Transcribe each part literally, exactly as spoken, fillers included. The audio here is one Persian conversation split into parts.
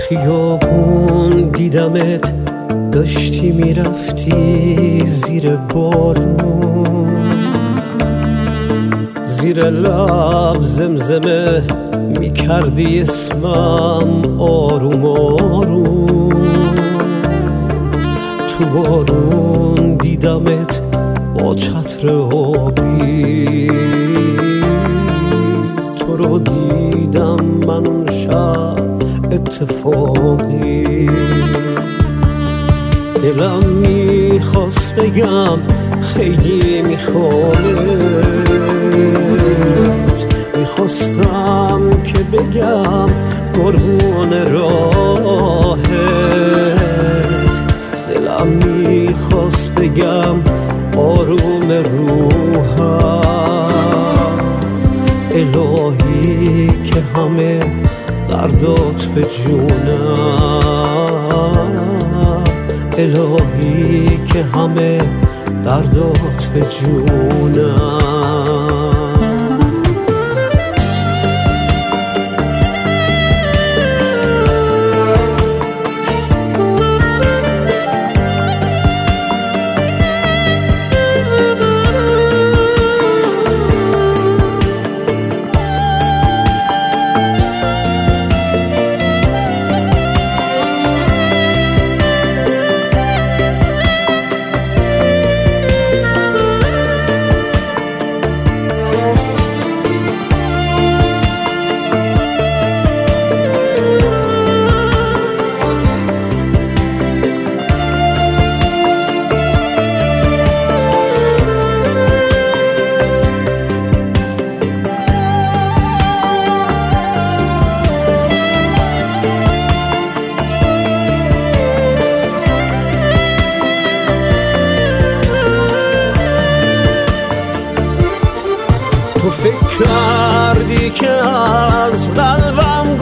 خیابون دیدمت داشتی میرفتی زیر بارون، زیر لب زمزمه میکردی اسمم آروم آروم. تو بارون دیدمت با چتر آبی، تو رو دیدم من اون شب اتفاقی. دلم میخواست بگم خیلی میخوامت، میخواستم که بگم قربون راهت. دلم میخواست بگم آروم روحم، الهی که همه دردات به جونم، الهی که همه دردات به جونم. تو فکر کردی که از قلبم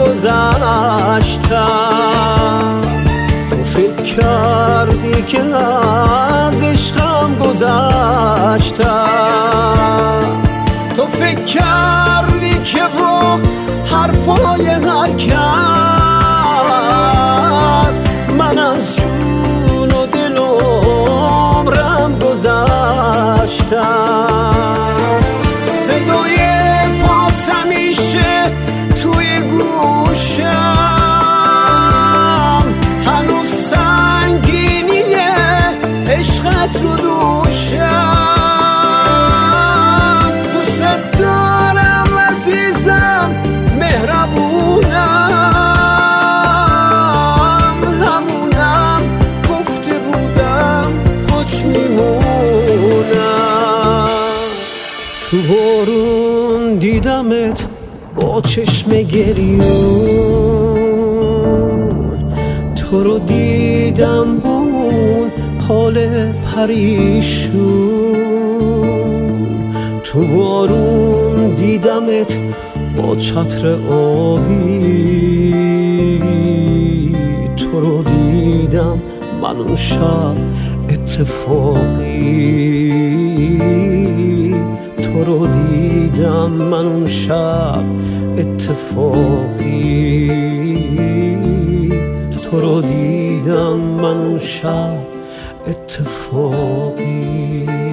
گذشتم، تو فکر کردی که از عشقم گذشتم، تو فکر کردی که با حرفای هر کس من از جون و دل و عمرم گذشتم. صدای پات همیشه توی گوشم، هنوز سنگینیه عشقت رو دوشم. دوست دارم عزیزم مهربونم، همونم گفته بودم پاچ میمونم. تو بارون دیدمت با چشم گریون، تو رو دیدم با اون حال پریشون. تو بارون دیدمت با چتر آبی، تو رو دیدم من اون شب اتفاقی، تو رو دیدم من اون شب اتفاقی، تو رو دیدم من اون شب اتفاقی.